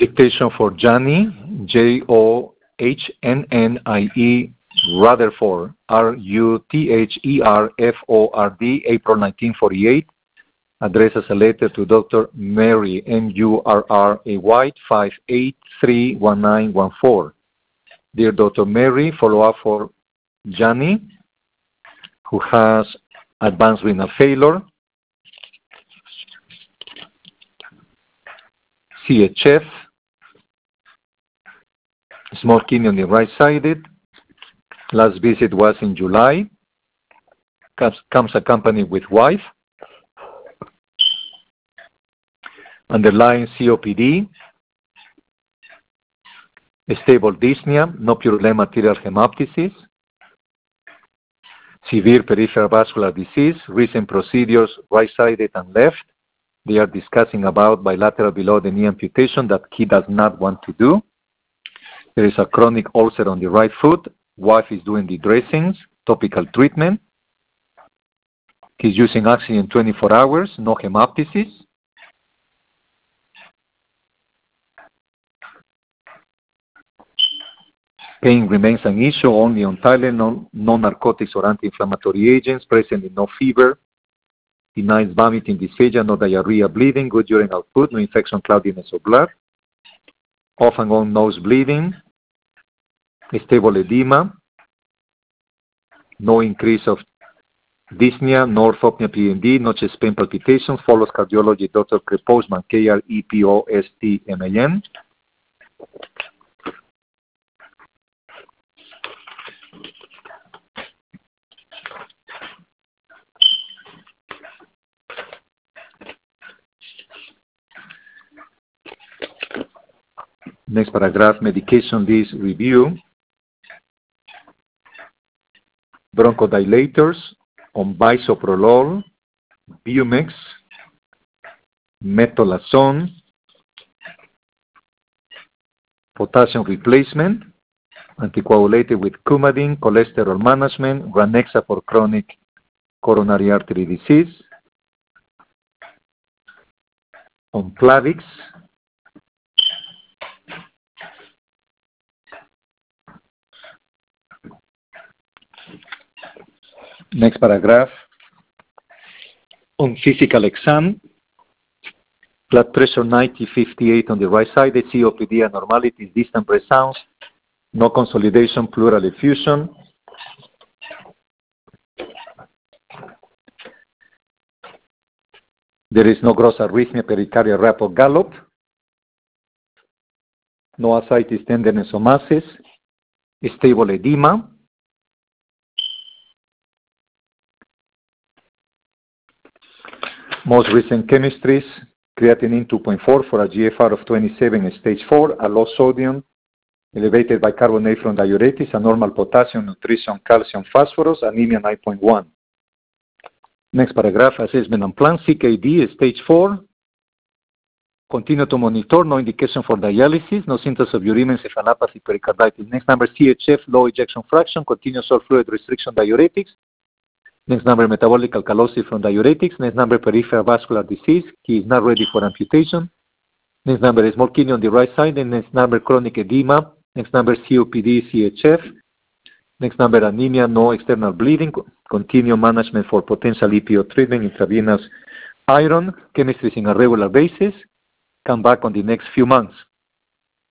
Dictation for Johnny, Johnnnie Rutherford, Rutherford, April 1948. Address as a letter to Dr. Murray, Murray White, 5831914. Dear Dr. Murray, follow up for Johnny, who has advanced renal failure, CHF, small kidney on the right-sided. Last visit was in July. Comes accompanied with wife. Underlying COPD. Stable dyspnea, no purulent arterial hemoptysis. Severe peripheral vascular disease. Recent procedures, right-sided and left. They are discussing about bilateral below the knee amputation that he does not want to do. There is a chronic ulcer on the right foot. Wife is doing the dressings, topical treatment. He's using oxygen 24 hours, no hemoptysis. Pain remains an issue only on Tylenol, no narcotics or anti-inflammatory agents, presently no fever. Denies vomiting, dysphagia, no diarrhea, bleeding, good urine output, no infection, cloudiness of blood. Off and on nose bleeding, stable edema, no increase of dyspnea, no orthopnea PND, no chest pain palpitations, follows cardiology Dr. Krepostman, Krepostman. Next paragraph, medication list review. Bronchodilators on bisoprolol, Bumex, metolazone, potassium replacement, anticoagulated with Coumadin, cholesterol management, Ranexa for chronic coronary artery disease, on Plavix, next paragraph, on physical exam, blood pressure 90/58 on the right side, the COPD abnormalities, distant breath sounds, no consolidation, pleural effusion. There is no gross arrhythmia, pericardial rap or gallop, no ascites, tenderness or masses, stable edema. Most recent chemistries, creatinine 2.4 for a GFR of 27 in stage 4, a low sodium, elevated bicarbonate from diuretics, a normal potassium, nutrition, calcium, phosphorus, anemia 9.1. Next paragraph, assessment and plan, CKD, stage 4. Continue to monitor, no indication for dialysis, no symptoms of uremia, encephalopathy, pericarditis. Next number, CHF, low ejection fraction, continuous salt fluid restriction, diuretics. Next number, metabolic alkalosis from diuretics. Next number, peripheral vascular disease. He is not ready for amputation. Next number, small kidney on the right side. And next number, chronic edema. Next number, COPD, CHF. Next number, anemia, no external bleeding. Continue management for potential EPO treatment, intravenous iron. Chemistry in a regular basis. Come back on the next few months.